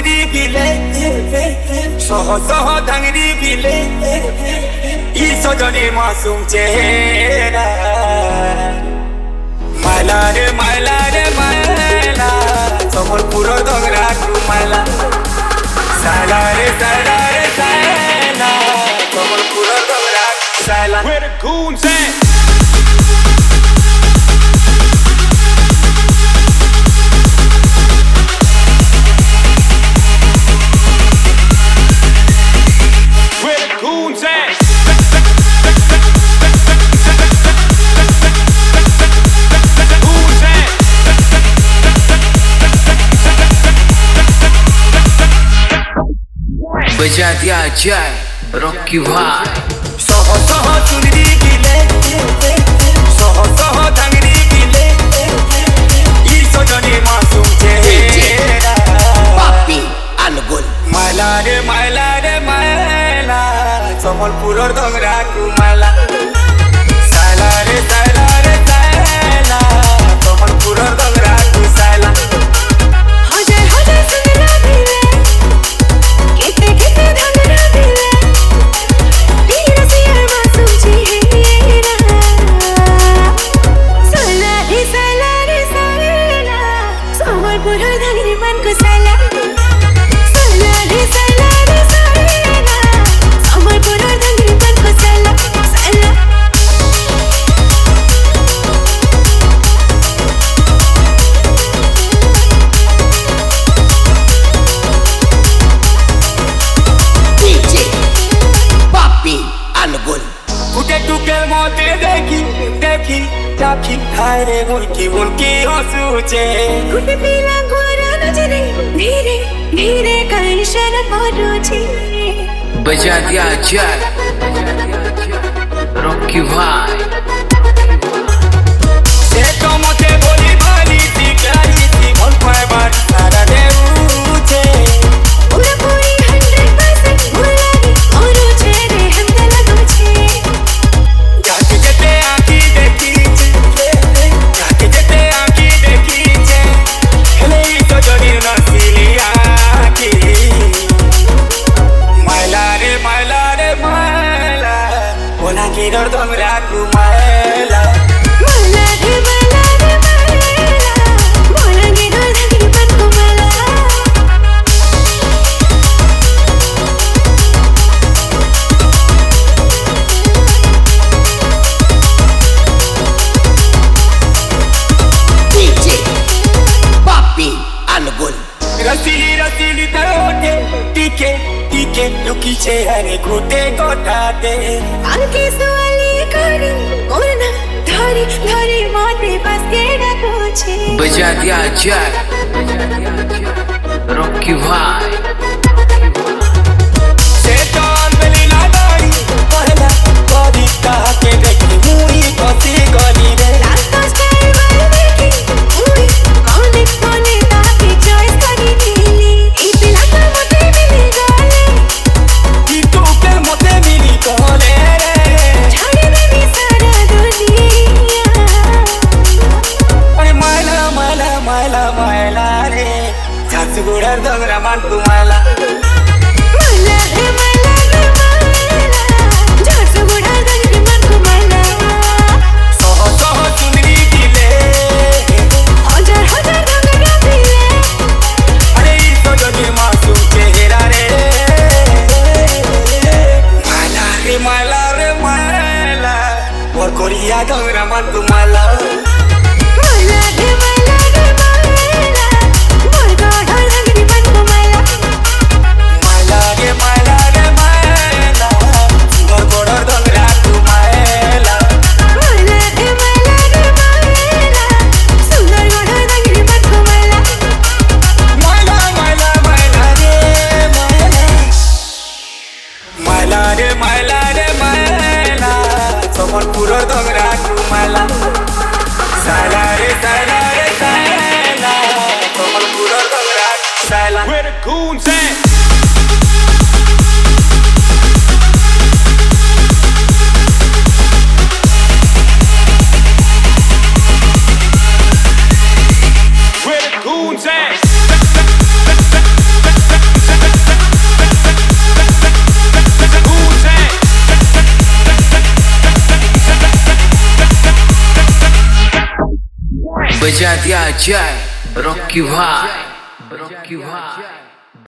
चुंगड़ी बिले सह सह धांगड़ी बिले ई सजनी मासूम चेहरा माला रे माला रे माला सम्बलपुर दंगरा माला साला रे साला रे साला सम्बलपुर दंगरा साला Where the goons at? बजा दिया जाए रॉकी भाई सह सह चुंगड़ी गिले सह सह धांगड़ी गिले ई सजनी मासूम चेहरा पापी अनुगुल माला रे माला रे माला सम्बलपुर दंगरा माला साला रे साला रे साला सम्बलपुर दंगरा साला हजार हजार सुनरा दिले किते किते धंगरा दिले तेरा सिया मासूम चेहरा साला रे साला रे साला सम्बलपुर धंगरी मन को साला साला रे साला रे साला सम्बलपुर धंगरी मन को साला साला डीजे पापी अनुगुल उठे टुके मोते देखी देखी देखी हाय रे मुल्की मुल्की हंसूचे गुटे पीला गोरा नजरे धीरे धीरे कर शर्म रुचि बजा दिया जाए रॉकी भाई से तो मोते बोली भाली सी क्यारी सी मन पाए बार सारा देऊचे पूरा पूरी 100% मुलागी और चेहरे हम लगो छे जाके जते आँखी देखी जाके जते आँखी देखी हेले तो जड़ी नसीली आँखी माला रे माला रे माला बोला की दर्द मेरा कुमाला मला रे माला बोला गे दो धगरी पन को मला डीजे पापी अनुगुल रसीली रसीली तरोटे टीके टीके लुकी चेहरे घुटे गोटाते आंखें सवाली करी कोरना धारी धारी माथे बस के रखो छे बजा दिया जाए रॉकी भाई से चांद मिली लादारी पहला कभी कहा के देखी मुई कसी गली रे रास्ता स्टाइल वाले देखी उई कौन कोने ताकि चॉइस करी नीली इतना तो मुझे मिली गाले कि तू के मोते मिली कहले रे छाड़े में भी सारा दुनिया अरे माला माला माला माला रे झारसुगुडा दंगरा मान तुम्हाला मला रे माला झारसू बुढ़ा धगरी मन को मला सह सह चुंदड़ी दिले हजार हजार धगरा दिले अरे ई सजनी मासूम चेहरा रे माला रे माला और कोरिया दंगरा मान तुम्हाला मला रे माला मोर गाढ़ा धगरी मन को मला माला रे माला और गोड़ दंगरा तुम्हाला मला रे माला सुंदर गाढ़ा धगरी मन को मला माला माला माला रे माला रे माला रे माला सम्बलपुर दंगरा तुम्हाला साला रे साला रे साला सम्बलपुर दंगरा साला Where the goons at? Where the goons at? बजा दिया जाए रॉकी भाई।